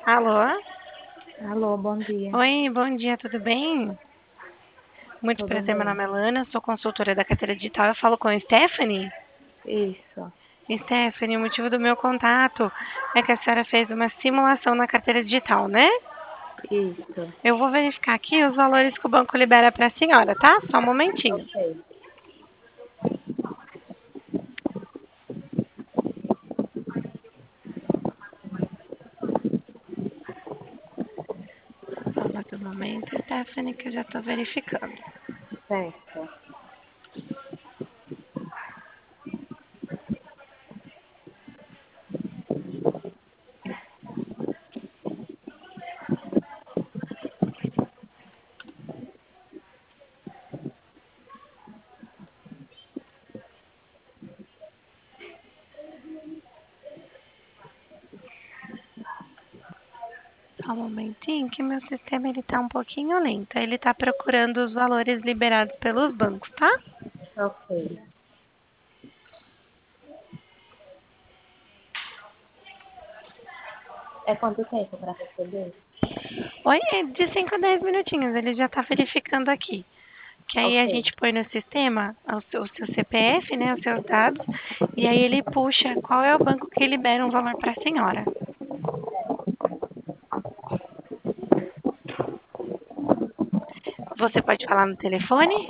Alô? Alô, bom dia. Oi, bom dia, tudo bem? Muito Tudo prazer, meu bem? nome é Lana, sou consultora da carteira digital. Eu falo com a Stephanie. Isso, Stephanie, o motivo do meu contato é que a senhora fez uma simulação na carteira digital, né? isso. Eu vou verificar aqui os valores que o banco libera para a senhora, tá? Só um momentinho. Ok. Só mais um momento, Stephanie, que eu já estou verificando. Certo. Só um momentinho, que meu sistema ele tá um pouquinho lento. Ele está procurando os valores liberados pelos bancos, tá? Ok. É quanto tempo para receber? Oi, é de 5 a 10 minutinhos, ele já está verificando aqui. Que aí a Ok. gente põe no sistema o seu CPF, né, os seus dados, e aí ele puxa qual é o banco que libera um valor para a senhora. Você pode falar no telefone?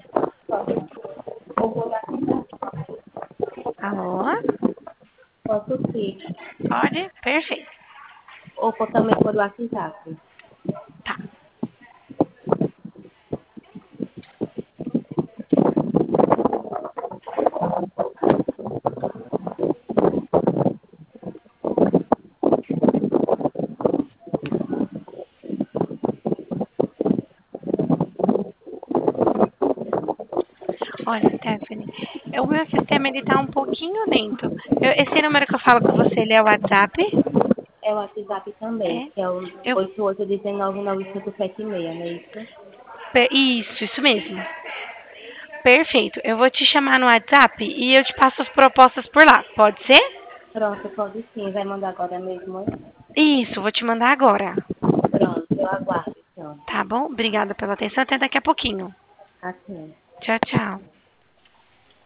Alô? Posso sim. Pode? Perfeito. Ou também por WhatsApp. Tá. Olha, Stephanie, o meu sistema ele tá um pouquinho lento. Esse número que eu falo com você, ele é o WhatsApp? É o WhatsApp também, É. que é o Eu, 88199576, não é isso? isso mesmo. Perfeito. Eu vou te chamar no WhatsApp e eu te passo as propostas por lá. Pode ser? Pronto, pode sim. Vai mandar agora mesmo, hein? Isso, vou te mandar agora. Pronto, eu aguardo, então. Tá bom? Obrigada pela atenção. Até daqui a pouquinho. Assim. Tchau, tchau.